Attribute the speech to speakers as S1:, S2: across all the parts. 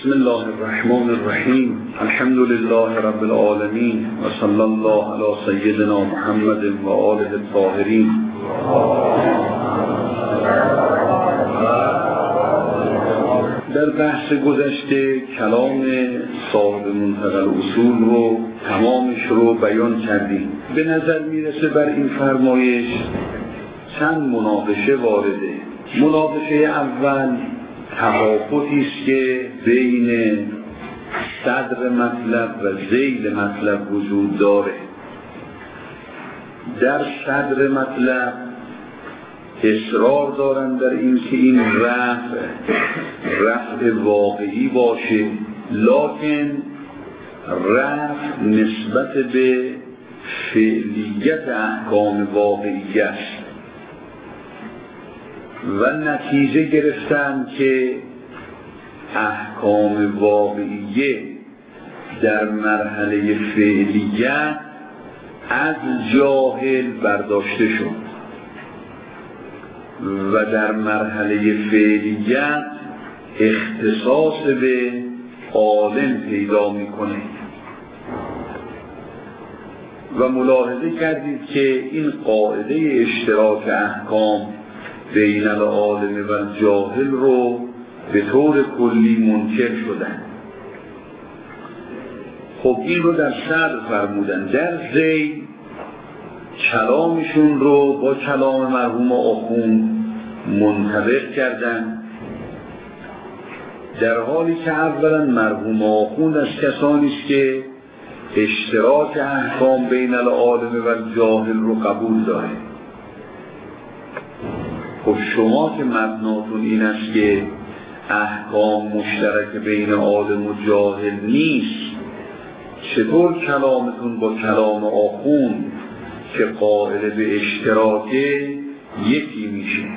S1: بسم الله الرحمن الرحیم. الحمد لله رب العالمین و صلی الله علی سیدنا محمد و آله الطاهرین. در بحث گذشته کلام صاحب منتقى الاصول رو تمامش رو بیان کردیم. به نظر میرسه بر این فرمایش چند مناقشه وارده. مناقشه اول توافقی است که بین صدر مطلب و ذیل مطلب وجود داره. در صدر مطلب اصرار دارن در این که این رفع واقعی باشه، لکن رفع نسبت به فعلیت احکام واقعی است و نتیجه گرفتن که احکام واقعیه در مرحله فعلیت از جاهل برداشته شد و در مرحله فعلیت اختصاص به عالم پیدا میکنه و ملاحظه کردید که این قاعده اشتراک احکام بین العالم و الجاهل رو به طور کلی منکر شدن. خب این رو در صدر فرمودن. در ذیل کلامشون رو با کلام مرحوم آخوند منطبق کردن، در حالی که اولا مرحوم آخوند از کسانی است که اشتراک احکام بین العالم و الجاهل رو قبول داره. خب شما که مبناتون این است که احکام مشترک بین عالم و جاهل نیست، چطور کلامتون با کلام آخوند که قائل به اشتراکه یکی میشه؟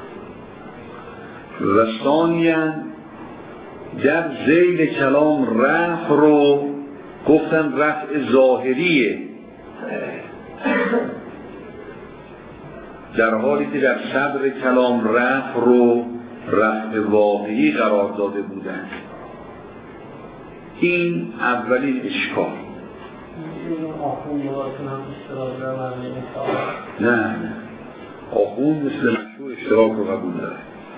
S1: و ثانیاً در ذیل کلام رفع رو گفتن رفع ظاهریه، در حالی که در صدر کلام رفع رو رفع واقعی قرار داده بودن. این اولین اشکال. نه آخوند مثل مشهور اشتراک رو قبول داره.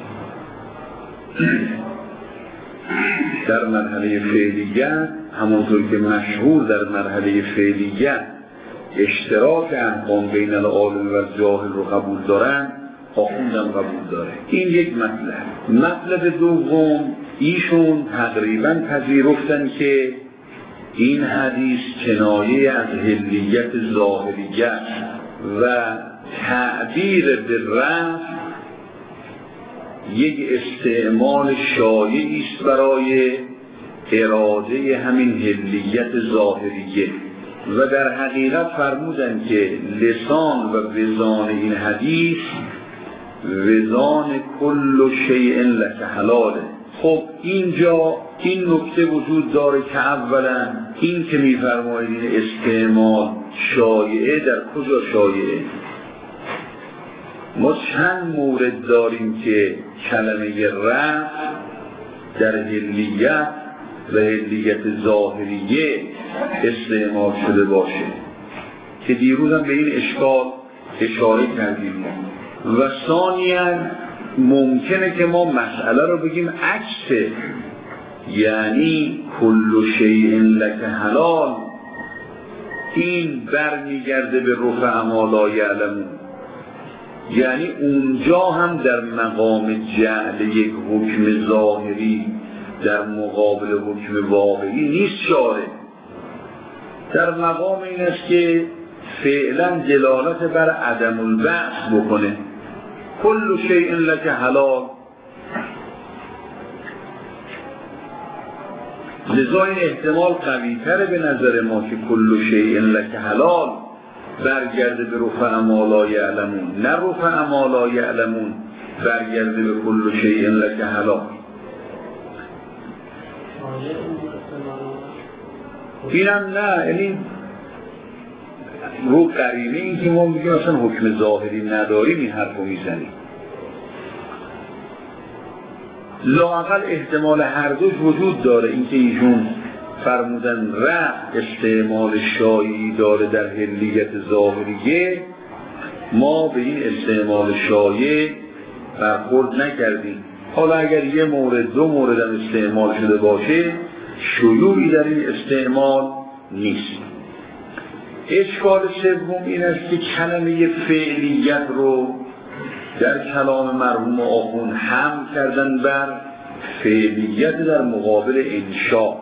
S1: در مرحله فعلیت همونطور که مشهور در مرحله فعلیت اشتراک احکام بین العالم و الجاهل رو قبول دارن، آخوندم قبول داره. این یک مطلب دوم، ایشون تقریبا پذیرفتن که این حدیث کنایه از حلیت ظاهریه و تعبیر به رفع یک استعمال شایعی است برای اراده همین حلیت ظاهریه و در حقیقت فرمودن که لسان و وزان این حدیث وزان کل شیء لک حلاله. خب اینجا این نکته وجود داره که اولا این که میفرمایید این استعمال شایعه، در کجا شایعه؟ ما چند مورد داریم که کلمه رفع در حلیت و حلیت ظاهریه استعمال شده باشه که دیروز هم به این اشکال اشاره کردیم. و ثانیاً ممکنه که ما مسئله رو بگیم عکسه، یعنی کل شیء لک حلال، این برمیگرده به رفع ما لا یعلمون، یعنی اونجا هم در مقام جعل یک حکم ظاهری در مقابل حکم واقعی نیست شارع، در مقام این است که فعلا دلالت بر عدم البعث بکنه. کل شیء لک حلال، لذا این احتمال قوی تره به نظر ما که کل شیء لک حلال برگرده به رفع ما لا یعلمون، نه رفع ما لا یعلمون برگرده به کل شیء لک حلال. اینم نه، یعنی رو قرینه این که ما میگیم اصلا حکم ظاهری نداریم این حرف رو میزنیم. لااقل احتمال هر دوش وجود داره. اینکه ایشون فرمودن رفع استعمال شایعی داره در حلیت ظاهریه، ما به این استعمال شایع برخورد نکردیم. حالا اگر یه مورد دو مورد هم استعمال شده باشه، شیوعی در این استعمال نیست. اشکال سوم این است که کلمه فعلیت رو در کلام مرحوم آخوند هم کردن بر فعلیت در مقابل انشاء،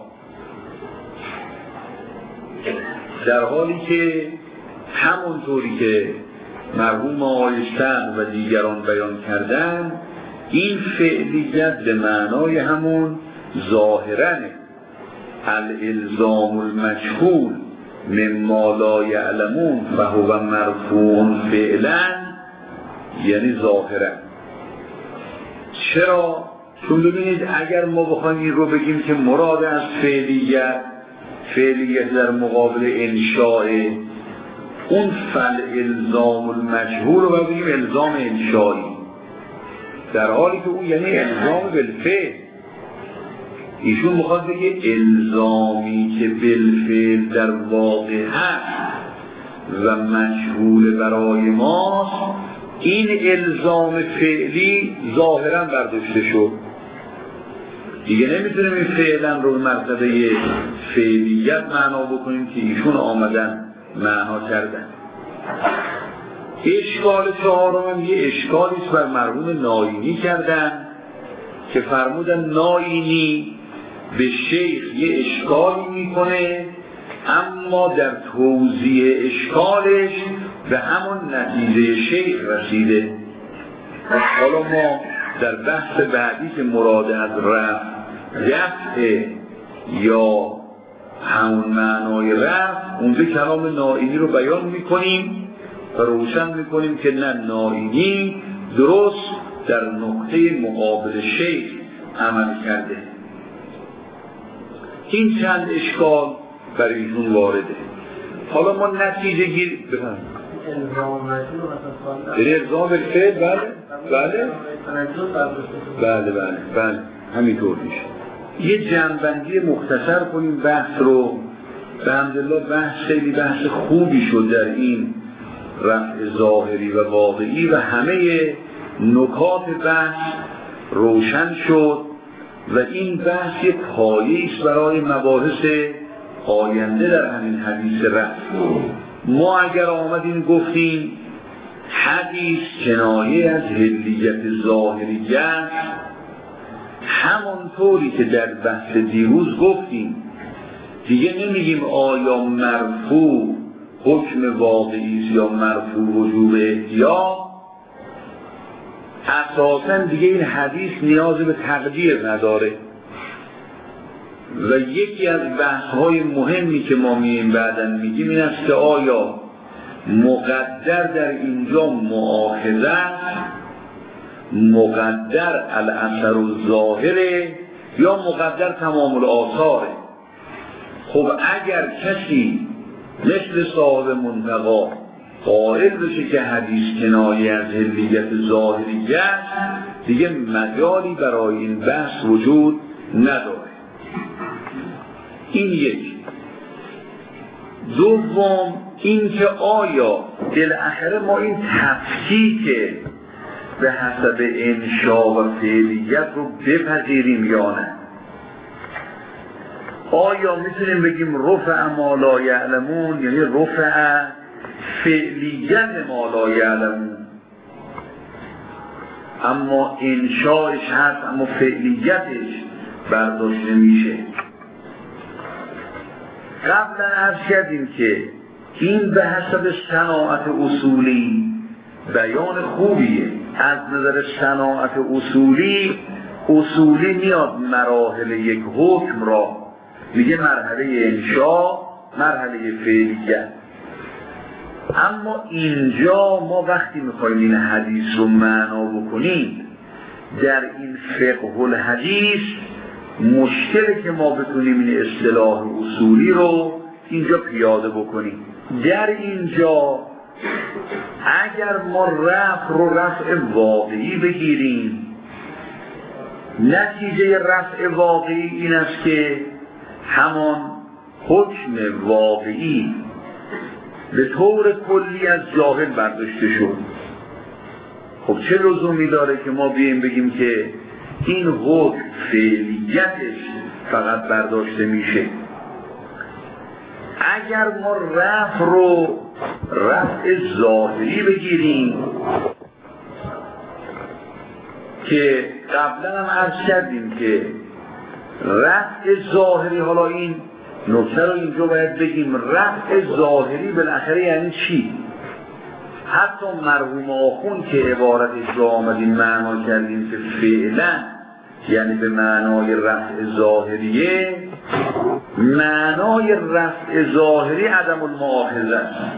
S1: در حالی که همونطوری که مرحوم آیستن و دیگران بیان کردن، این فعلیت به معنای همون ظاهرنه. الالزام المجهول مما لا یعلمون فهو مرفوع فعلا، یعنی ظاهرا. چرا؟ چون ببینید اگر ما بخوایم این رو بگیم که مراد از فعلیت در مقابل انشاء، اون الزام المجهول رو بگیم الزام انشایی، در حالی که اون یعنی الزام بالفعل. ایشون میخواد بگه الزامی که بالفعل در واقع هست و مجهول برای ماست، این الزام فعلی ظاهرا برداشته شد. دیگه نمیتونیم این فعلا رو به مرتبه فعلیت معنا بکنیم که ایشون آمدن معنا کردن. اشکال چهارم یه اشکالیست بر مرحوم ناینی کردن که فرمودن ناینی به شیخ یه اشکالی میکنه، اما در توضیح اشکالش به همون نتیجه شیخ رسیده. حالا ما در بحث بعدی که مراد از رفع یا همون معنای رفع، اونجا کلام ناینی رو بیان میکنیم و روشن میکنیم که نه، ناینی درست در نقطه مقابل شیخ عمل کرده. این چند اشکال برای ایشون وارده. حالا ما نتیجه گیری الزام بالفعل، بله همینطور میشه. یه جنبندی مختصر کنیم بحث رو. به حمدالله بحث خیلی بحث خوبی شد در این رفع ظاهری و واقعی و همه نکات بحث روشن شد و این بحث یک پایه‌ایست برای مباحث آینده در همین حدیث رفع. ما اگر آمدیم گفتیم حدیث کنایه از حلیت ظاهریت، همونطوری که در بحث دیروز گفتیم، دیگه نمیگیم آیا مرفوع حکم واقعی یا مرفوع وجوب احتیاط. اساساً دیگه این حدیث نیاز به تقدیر نداره و یکی از بحث‌های مهمی که ما میگیم بعداً میگیم این است که آیا مقدر در اینجا مؤاخذه، مقدر الاثر الظاهره یا مقدر تمام الاثاره. خب اگر کسی مثل صاحب منتقا قائل بشه که حدیث کنایه از حلیت ظاهریه، دیگه مجالی برای این بحث وجود نداره. این یک. دوم این که آیا بالاخره ما این تفکیک به حسب انشاء و فعلیت رو بپذیریم یا نه؟ آیا میتونیم بگیم رفع ما لا یعلمون، یعنی رفع فعلیت ما لا یعلمون، اما انشاءش هست اما فعلیتش برداشته میشه؟ قبلا عرض کردیم که این به حسب صناعت اصولی بیان خوبیه. از نظر صناعت اصولی میاد مراحل یک حکم را میگه مرحله انشاء، مرحله فعلیت. اما اینجا ما وقتی میخوایم این حدیث رو معنا بکنیم، در این فقه الحدیث مشکلی که ما بتونیم این اصطلاح اصولی رو اینجا پیاده بکنیم. در اینجا اگر ما رفع رو رفع واقعی بگیریم نتیجه رفع واقعی این است که همان حکم واقعی به طور کلی از جاهل برداشته شد. خب چه لزومی داره که ما بیاییم بگیم که این حکم فعلیتش فقط برداشته میشه؟ اگر ما رفع ظاهری بگیریم که قبلا هم عرض کردیم که رفع ظاهری، حالا این نکته رو اینجا باید بگیم، رفع ظاهری بالاخره یعنی چی؟ حتی مرحوم آخوند که عبارتش رو آمدیم معنا کردیم که فعلا یعنی به معنای رفع ظاهریه، معنای رفع ظاهری عدم المؤاخذه است.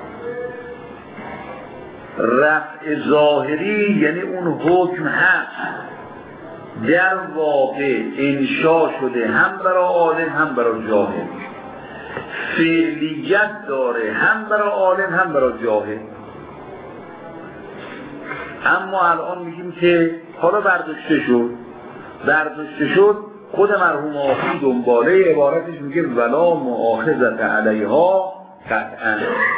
S1: رفع ظاهری یعنی اون حکم هست در واقع انشا شده هم برای عالم هم برای جاهل، فعلیت داره هم برای عالم هم برای جاهل. اما الان میگیم که حالا برداشته شد، خود مرحوم آخوند دنباله عبارتش میگه ولا مؤاخذت علیها قطعا.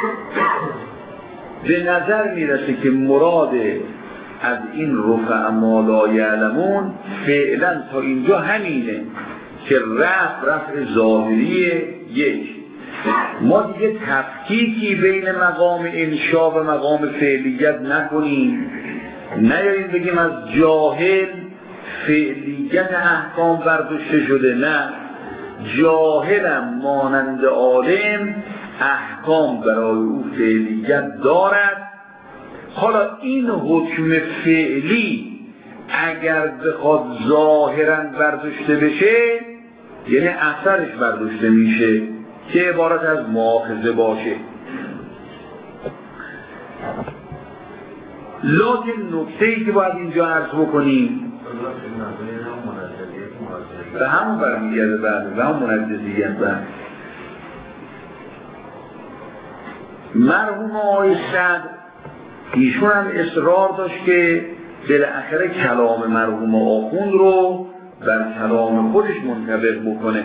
S1: به نظر میرسه که مراد از این رفع ما لا یعلمون فعلا تا اینجا همینه که رفع ظاهری یک. ما دیگه تفکیکی بین مقام انشا و مقام فعلیت نکنیم، نیاییم بگیم از جاهل فعلیت احکام برداشته شده، نه، جاهلم مانند عالم احکام برای او فعلیت دارد. حالا این حکم فعلی اگر بخواد ظاهرا برداشته بشه یعنی اثرش برداشته میشه که عبارت از مؤاخذه باشه. لکن نکته‌ای که باید اینجا عرض بکنیم به همون برمیگرده، به همون منجزیت. مرحوم آقای صدر ایشون هم اصرار داشت که بالاخره کلام مرحوم آخوند رو بر کلام خودش منطبق بکنه.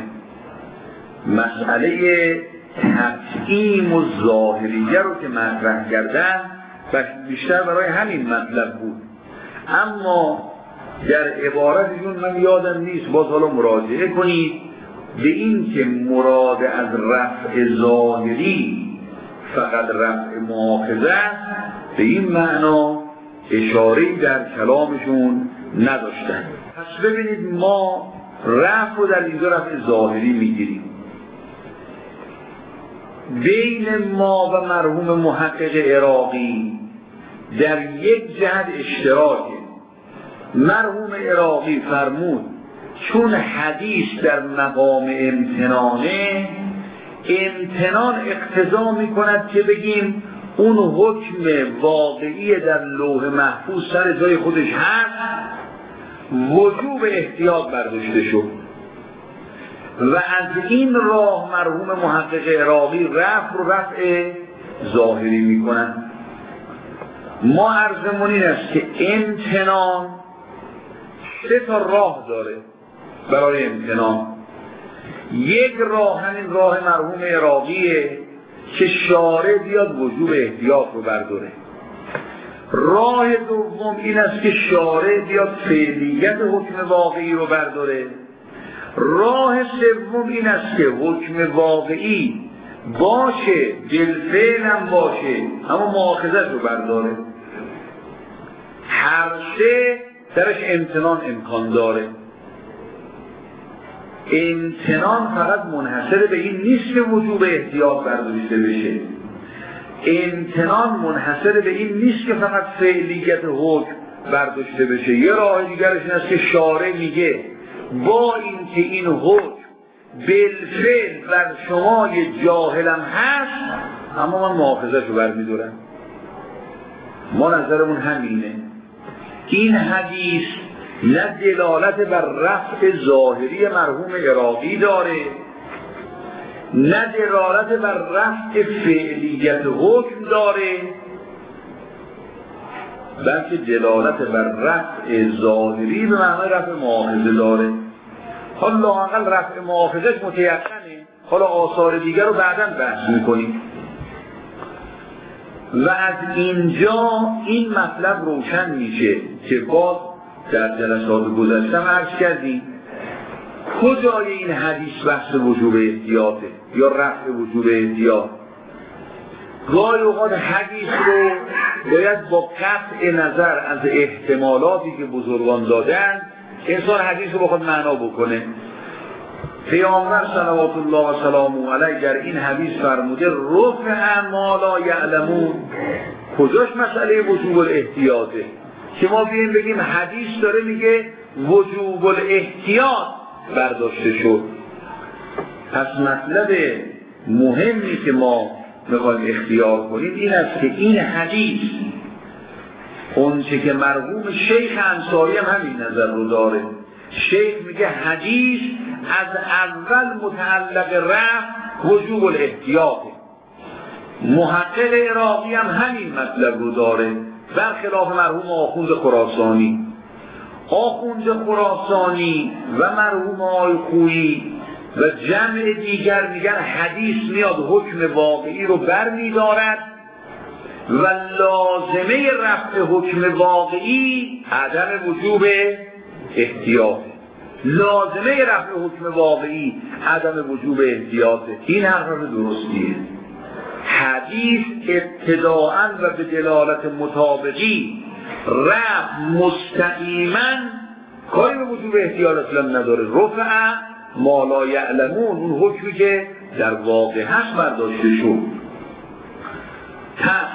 S1: مسئله تفهیم و ظاهریه رو که مطرح کردن بیشتر برای همین مطلب بود، اما در عبارتشون من یادم نیست، باز حالا مراجعه کنید به این که مراد از رفع ظاهری فقط رفع مؤاخذه است، به این معنا اشاره‌ای در کلامشون نداشتن. پس ببینید ما رفع رو در اینجا رفع ظاهری میگیریم. بین ما و مرحوم محقق عراقی در یک جهت اشتراکه. مرحوم عراقی فرمود چون حدیث در مقام امتنانه، امتنان اقتضا میکند که بگیم اون حکم واقعی در لوح محفوظ سر جای خودش هست، وجوب احتیاط برداشته شد و از این راه مرحوم محقق عراقی رفع ظاهری میکنن. ما عرضمون این است که امتنان 3 راه داره برای امتنان. یک راه همین راه مرحوم عراقیه که شارع بیاد وجوب احتیاط رو برداره. راه دوم این است که شارع بیاد فعلیت حکم واقعی رو برداره. راه سوم این است که حکم واقعی باشه، بالفعل هم باشه، اما مؤاخذت رو برداره. هر 3 درش امتنان امکان داره. امتنان فقط منحصر به این نیست که وجوب احتیاط برداشته بشه، امتنان منحصر به این نیست که فقط فعلیت حکم برداشته بشه. یه راه دیگرش این است که شارع میگه با اینکه این حکم بالفعل بر شما یه جاهلم هست، اما من مؤاخذه‌اش رو برمی‌دارم. ما نظرمون همینه. این حدیث نه دلالت بر رفع ظاهری مرحوم عراقی داره، نه دلالت بر رفع فعلیت حکم داره، بلکه دلالت بر رفع ظاهری به معنای رفع مؤاخذه داره. حالا لااقل رفع مؤاخذهش متیقنه، حالا آثار دیگر رو بعداً بحث میکنیم. و از اینجا این مطلب روشن میشه که باز در جلسات گذشته عرض کردیم کجای این حدیث بحث وجوب احتیاطه یا رفع وجوب احتیاط. گاهی اوقات حدیث رو باید با قطع نظر از احتمالاتی که بزرگان دادن انسان حدیث رو بخواد معنا بکنه. پیامبر صلوات الله و سلامه علیه در این حدیث فرموده رفع ما لا یعلمون. کجاش مسئله وجوب الاحتیاطه که ما بیاییم بگیم حدیث داره میگه وجوب الاحتیاط برداشته شد. پس مطلب مهمی که ما میخوایم اختیار کنیم این است که این حدیث اون چه که مرحوم شیخ انصاری هم همین نظر رو داره. شیخ میگه حدیث از اول متعلق رفع وجوب الاحتیاطه. محقق عراقی هم همین مطلب رو داره برخلاف مرحوم آخوند خراسانی. آخوند خراسانی و مرحوم آقای خویی و جمع دیگر میگن حدیث میاد حکم واقعی رو بر میدارد و لازمه رفع حکم واقعی عدم وجوب احتیاط. لازمه رفع حکم واقعی عدم وجوب احتیاطه. این حرف درستیه. حدیث ابتداءً و به دلالت مطابقی رفع مستقیما کاری به وجوب احتیاط اصلا نداره. رفع ما لا یعلمون اون حکمی که در واقع هست برداشته شد. پس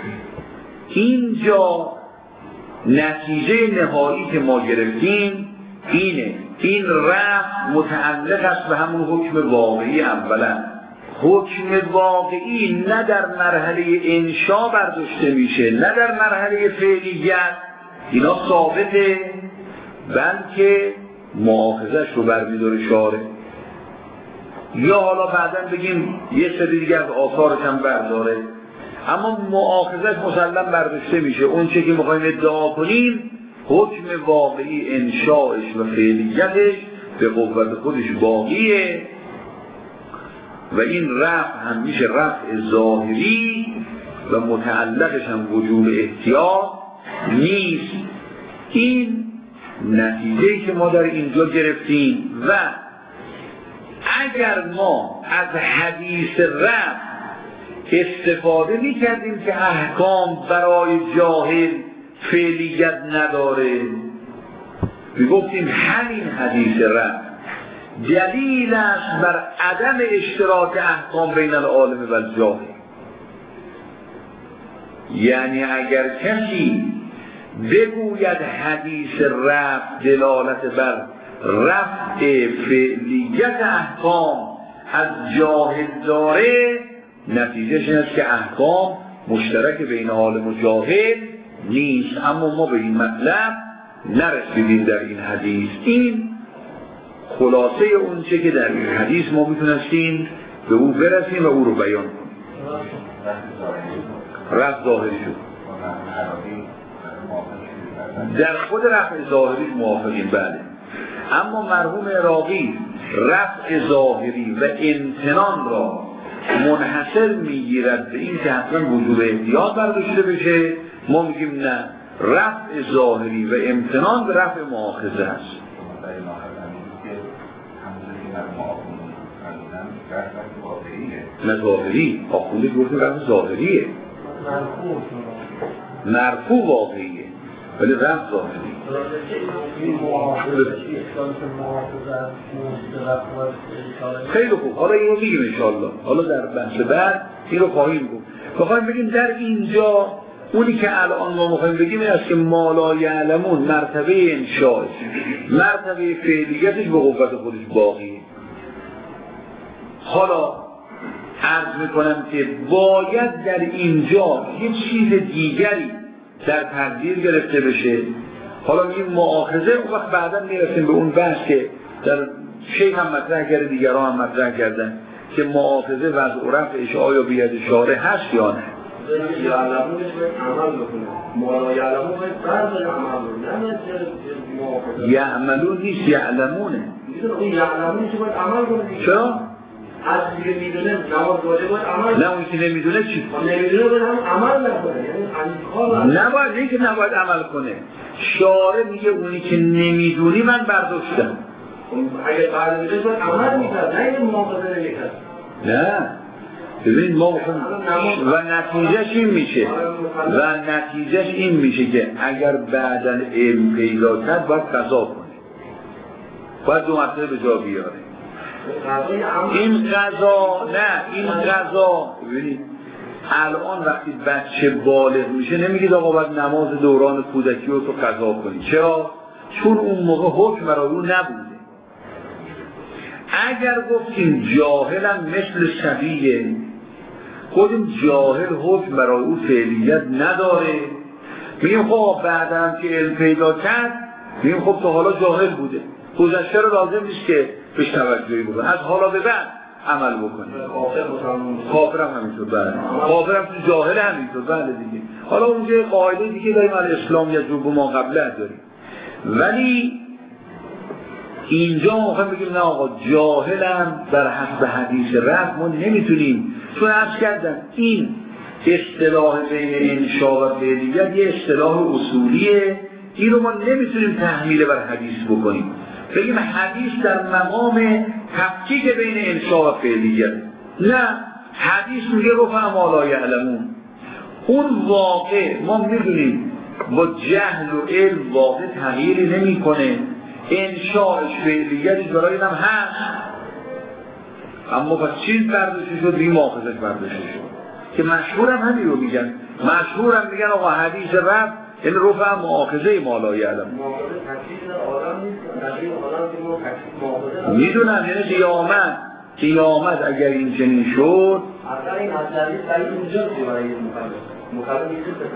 S1: اینجا نتیجه نهایی که ما گرفتیم اینه. این رفع متعلق است به همون حکم واقعی. اولا حکم واقعی نه در مرحله انشا برداشته میشه نه در مرحله فعلیت، اینا ثابته، بلکه مؤاخذش رو برمی‌داره شارع. یا حالا بعداً بگیم یه سری دیگه از آثارش هم برداره، اما مؤاخذش مسلم برداشته میشه. اون چه که میخوایم ادعا کنیم حکم واقعی انشاءش و فعلیتش به قوت خودش باقیه و این رفع هم میشه رفع ظاهری و متعلقش هم وجوب احتیاط نیست. این نتیجه‌ای که ما در اینجا گرفتیم. و اگر ما از حدیث رفع استفاده می‌کردیم که احکام برای جاهل فعلیت نداره، میگفتیم همین حدیث رفع دلیل است بر عدم اشتراک احکام بین العالم و الجاهل. یعنی اگر کسی بگوید حدیث رفع دلالت بر رفع فعلیت احکام از جاهل داره، نتیجهش این است که احکام مشترک بین عالم و جاهل نیست. اما ما به این مطلب نرسیدیم در این حدیث. این خلاصه اون چه که در این حدیث ما میتونستیم به او برسیم و او رو بیان کنیم. رفع ظاهری شد. در خود رفع ظاهری موافقیم، بله. اما مرحوم عراقی رفع ظاهری و امتنان را منحصر میگیرد به این که حتما وجوب احتیاط برداشته بشه. ما میگیم نه، رفع ظاهری و امتنان به رفع مؤاخذه است. نه ظاهری، آخونده گفتیم رفع ظاهریه، مرفوع واقعیه ولی رفع ظاهری. خیلی خوب، حالا اینو میگیم انشاءالله. حالا در بحث بعد این رو خواهیم گفت. بخوایم بگیم در اینجا اونی که الان ما میخوایم بگیم این است که ما لا یعلمون مرتبه انشاءش، مرتبه فعلیتش به قوت خودش باقیه. حالا عرض میکنم که باید در اینجا یه چیز دیگری در تقدیر گرفته بشه. حالا میگیم مؤاخذه، اون وقت بعدا میرسیم به اون بحث که در شیخ هم مطرح کرده، دیگران هم مطرح کردن که مؤاخذه وضع و رفعش آیا بید شارع هست یا نه.
S2: یعلمونش باید عمل بکنه، ما یعلمون باید فرض عمل بکنه، نه
S1: یعملون نیست، یعلمونه.
S2: اون یعلمونش باید عمل کنه.
S1: چرا؟
S2: از دیگه میدونه نماز واجب باید عمل.
S1: نه اون که نمیدونه چی؟
S2: نمیدونه باید هم عمل نکنه، یعنی کار
S1: نباید، این که نباید عمل کنه. شارع میگه اونی که نمیدونی من برداشتم.
S2: اگه برداشته باید عمل میکرد، نه این مواخذه نمیکرد.
S1: نه ببینید ما و نتیجهش این میشه که اگر بعداً علم پیدا کرد باید قضا کنه، باید 2 مرتبه به جا بیاره. این قضا ببینید الان وقتی بچه بالغ میشه نمیگید آقا باید نماز دوران کودکی رو تو قضا کنی. چرا؟ چون اون موقع حکم برای اون نبوده. اگر گفتیم جاهلم مثل شبیه، خودیم جاهل حکم برای او فعلیت نداره، میگیم خب بعدم که علم پیدا کرد میگیم خب تا حالا جاهل بوده، گذشته رو لازم نیست که بهش توجهی بکنه، از حالا به بعد عمل بکنه. کافرم همینطور، بله کافرم تو جاهل همینطور، بله دیگه. حالا اونجا قاعده دیگه داریم، الاسلام یجوب ما قبله داریم، ولی اینجا موقع بگیم نه آقا جاهلم بر حسب حدیث رفت ما نمیتونیم، چون عرض کردم این اصطلاح بین انشاء و فعلیت یه اصطلاح اصولیه، این رو ما نمیتونیم تحمیل بر حدیث بکنیم، بگیم حدیث در مقام تفکیک بین انشاء و فعلیت. نه، حدیث میگه رفع ما لا یعلمون. اون واقع ما میدونیم با جهل و علم واقع تغییری نمیکنه، انشاءش فعلیتش برای اینم هست، اما پس چیز برداشته شد این مؤاخذش برداشته شد که مشهورم همین رو میگن، مشهورم میگن آقا حدیث رفت این رفع مؤاخذه ما لا یعلم. میدونم یعنی قیامت اگر این چنین شد
S2: اصلا این حدیث برای اینجا برای مقابل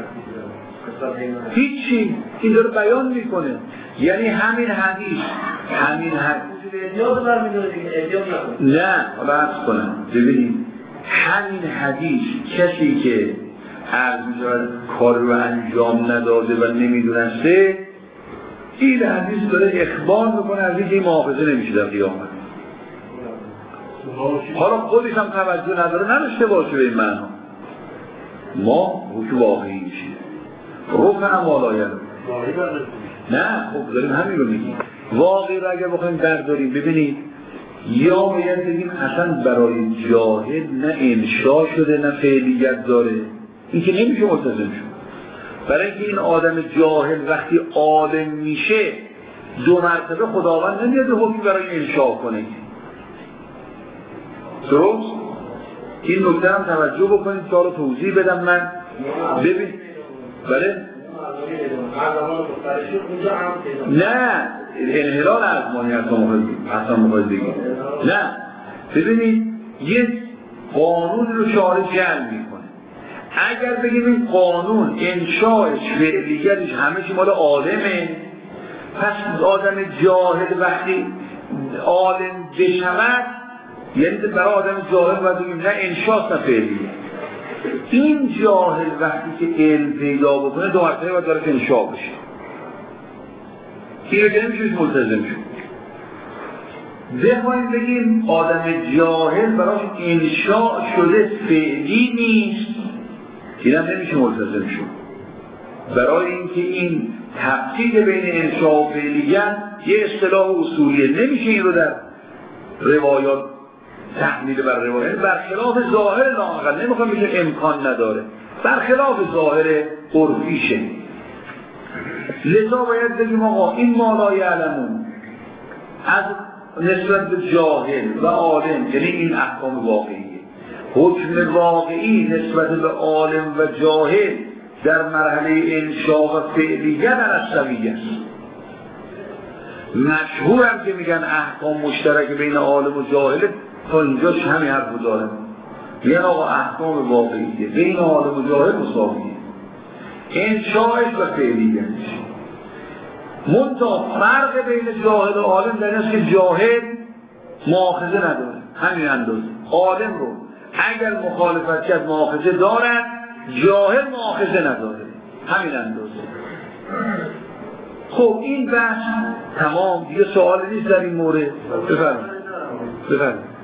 S1: هیچی، این داره بیان میکنه، یعنی همین حدیث نه حالا عرض کنم ببینید، همین حدیث کسی که عرض میشود کار رو انجام نداده و نمیدونسته، این حدیث داره اخبار میکنه از اینکه این محافظه نمیشه در قیامت. حالا خودش هم توجه نداشته باشه به این معنا، ما حکم واقعی میشه رفع ما لا یعلم. نه خب داریم همین رو میگیم، واقعی رو اگر بخوایم برداریم ببینید، یا باید بگیم اصلا برای جاهل نه انشاء شده نه فعلیت داره، این که نمیشه ملتزم شد. برای اینکه این آدم جاهل وقتی عالم میشه 2 مرتبه خداوند نمیاد حکمی برای انشاء کنه. درست؟ این نکته هم توجه بکنید تا رو توضیح بدم من. ببین بله؟ نه انحلال ازمانی اصلا مخواهد بگید، نه ببینید یه قانون رو شارع جعل میکنه، اگر بگیم این قانون انشاءش فعلیتش همه چی مال عالمه، پس آدم جاهل وقتی عالم بشود یعنی برای آدم جاهل باید بگیم نه انشاء نه فعلیت. این جاهل وقتی که علم پیدا بکنه 2 مرتبه باید داره انشاء بشه، این رو که نمیشه ملتزم شد. بخواهیم بگیم آدم جاهل براش انشاء شده فعلی نیست، این هم نمیشه ملتزم شد، برای اینکه این تفکیک بین انشاء و فعلیت یه اصطلاح اصولیه، نمیشه این رو در روایات تحمیل بر روایت، برخلاف ظاهر لااقل، نمیخوام بگم امکان نداره، برخلاف ظاهر عرفیشه. لذا باید بگیم آقا این ما لا یعلمون از نسبت به جاهل و عالم، یعنی این احکام واقعیه. حکم واقعی نسبت به عالم و جاهل در مرحله انشاء و فعلیت عصبیه است. مشهورم که میگن احکام مشترک بین عالم و جاهل، تا اینجاش همین حرف داره، میگن آقا احکام واقعیه بین عالم و جاهل مساویه، انشاءش و فعلیتش. منتها فرق بین جاهل و عالم در این است که جاهل مؤاخذه نداره، همین اندازه. عالم رو اگر مخالفت کرد مؤاخذه دارد، جاهل مؤاخذه نداره، همین اندازه. خب این بحث تمام، دیگه سوال نیست در این مورد. بفرمایید.
S3: این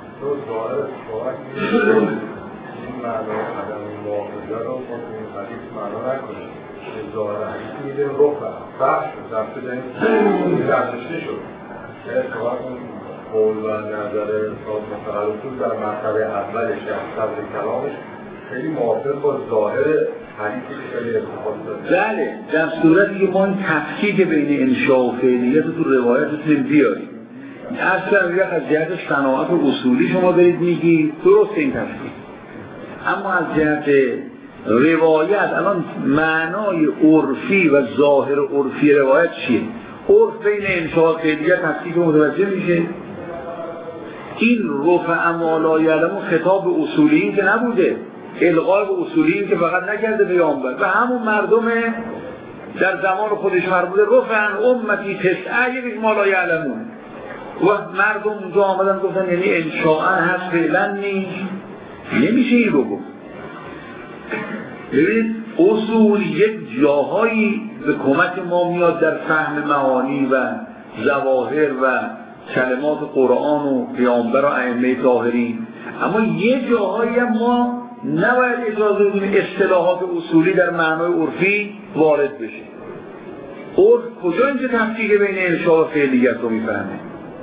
S3: معنا عدم مؤاخذه رو با این حدیث معنا نکنیم. ظاهر حدیث میده رفع بخش رفته داریم دردشته شد. اتفاقا قول و نظر صاحب متقلصون در مرتبه اولش صدر کلامش خیلی موافق با ظاهر حدیثی که خیلی اتفاق داره.
S1: بله، در صورتی که ما این تفکیک بین انشاء و فعلیت رو تو روایت بتونیم بیاریم. اصلا از جهت صناعت اصولی شما برید میگی درست این تفکیک، اما از جهت روایت الان معنای عرفی و ظاهر عرفی روایت چیه؟ عرف بین انشاء و فعلیت تفکیک متوجه میشه. این رفع ما لا یعلم خطاب اصولیین که نبوده، الغای به اصولیین که فقط نکرده پیامبر و همون مردم در زمان خودش فرموده رفعن امتی تسعه یک ما لا یعلمون و مردم اونجا آمدن گفتن یعنی انشاء هست فعلا نیست، نمیشه این رو گفت. ببینید اصول یک جاهایی به کمک ما میاد در فهم معانی و ظواهر و کلمات قرآن و پیامبر و ائمه ظاهرین، اما یه جاهایی هم ما نباید اجازه بدیم اصطلاحات اصولی در معنای عرفی وارد بشه. عرف کجا اینجا تفکیک بین انشاء و فعلیت رو میفهمه؟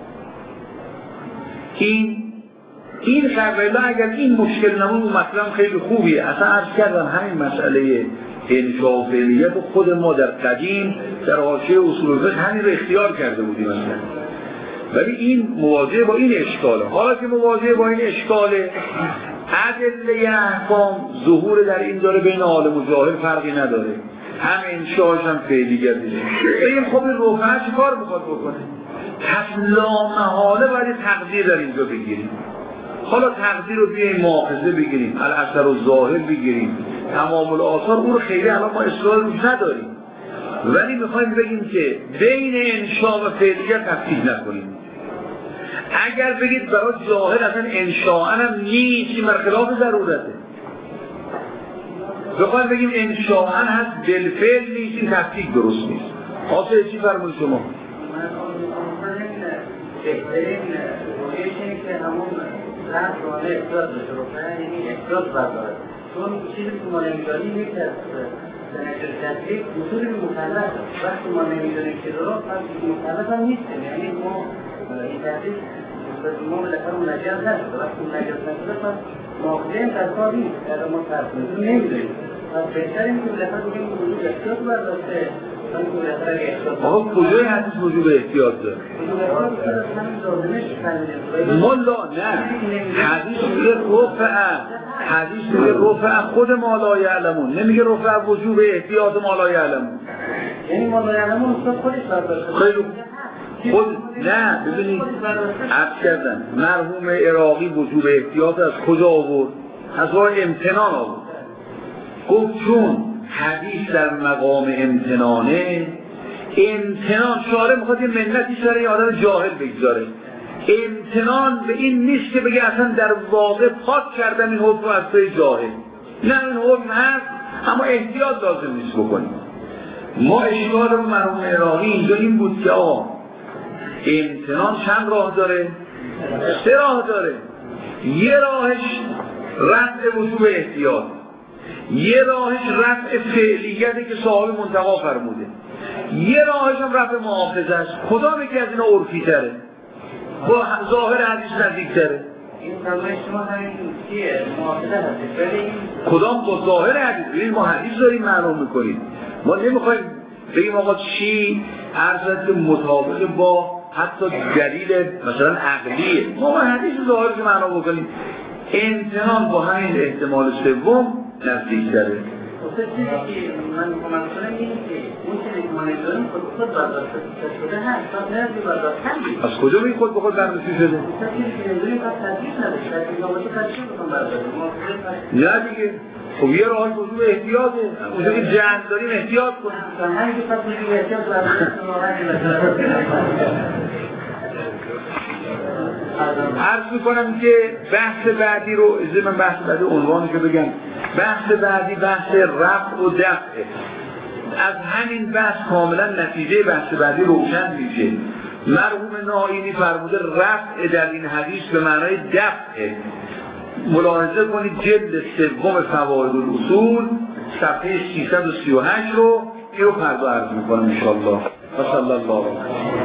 S1: این خبرلا اگر این مشکل نمون مطلب خیلی خوبیه. اصلا عرض کردم همین مسئله انشاء و فعلیت رو خود ما در قدیم در حاشیه اصول فقه همین رو اختیار کرده بودیم اصلا. ولی این مواجهه با این اشکاله. حالا که مواجهه با این اشکاله، ادله احکام ظهور در این داره بین عالم و جاهل فرقی نداره، هم انشاءش هم فعلیتش. بگیم خب این رفعه چی کار میخواد بکنه؟ پس لامحاله باید تقدیر در اینجا بگیریم. حالا تقدیر رو بیاییم مؤاخذه بگیریم، الاثر الظاهر بگیریم، تمام الآثار، اون رو خیلی الان ما اصرار روش نداریم، ولی میخوایم بگیم که بین انشاء و فعلیت تفکیک نکنیم. اگر بگید برای جاهل اصلا انشاء هم نیست، این خلاف ضرورته. بخوایم بگیم انشاء هست بالفعل نیست، این تفکیک درست نیست. آسه چی فرمون شما؟
S4: بهترین رویشی که همون رفت روانه احتیاط بشه روپنه، یعنی احتیاط برداره، چون چیزی که ما نمیدانیم یک از سنجر تطریق اصول مکلف است. وقتی ما نمیدانیم که درست مکلف هم نیستیم، یعنی ما این تطریق ما بالاخره منجز نشده. وقتی منجز نشده پس ماخذین ترکار نیست، اگر ما ترکار نمیدانیم پس بهترین که بالاخره بگیم وجود احتیاط برداشته.
S1: آقا کجای حدیث وجوب احتیاط داره؟ ملا نه، حدیث میگه رفع، حدیث میگه رفع خود ما لا یعلمون، نمیگه رفع وجوب احتیاط ما لا یعلمون.
S4: یعنی ما لا یعلمون خودش برداشته.
S1: خیلی خود نه. ببینید عرض کردن مرحوم عراقی وجوب احتیاط از کجا آورد؟ از راه امتنان آورد. گفت چون حدیث در مقام امتنانه، امتنان شارع میخواد یه منتی سر یه آدم جاهل بگذاره. امتنان به این نیست که بگه اصلا در واقع پاک کردم این حکم از توی جاهل، نه این حکم هست اما احتیاط لازم نیست بکنیم. ما اشکال رو مرحوم عراقی اینجا این بود که امتنان چند راه داره؟ 3 راه داره. یه راهش رفع وجوب احتیاط، یه راهش رفع فعلیته که صاحب منتقا فرموده، یه راهش هم رفع مؤاخذه است. کدام یکی از اینا عرفی تره؟ با ظاهر حدیث نزدیک تره؟
S4: این فرمای شما همین چیه؟ مؤاخذه هست.
S1: کدام با ظاهر حدیث؟ ببین ما حدیث داریم معلوم میکنیم، ما نمیخوایم بگیم آقا چی عرضت مطابق با حتی دلیل مثلا عقلیه، ما حدیث ظاهر که معلوم بکنیم. امتنان با همین احتمال سوم نزدیک داره.
S4: چیزی که من کمک کنم اینه که اون چیزی که ما نمیدونیم خود برداشته شده هست، پس نرزی برداشتن دید.
S1: از کجا به این خود به خود برداشته شده؟
S4: چیزی که نمیدونیم پس تدریج نداشت، تدریج نباشه تدریج بکن برداشته.
S1: نه دیگه، خب یه راهی وجود احتیاطه، اونجا که جهل داریم احتیاط کنیم.
S4: همین که پس وجود احتیاط برداشته
S1: عرض میکنم که بحث بعدی رو من بحث بعدی عنوانش رو بگم. بحث بعدی بحث رفع و دفع. از همین بحث کاملا نتیجه بحث بعدی روشن میشه. مرحوم ناینی فرموده رفع در این حدیث به معنای دفع. ملاحظه کنید جلد سوم فواید الاصول صفحه 338 رو فردا عرض میکنم ان شاء الله. و صلی الله علیه و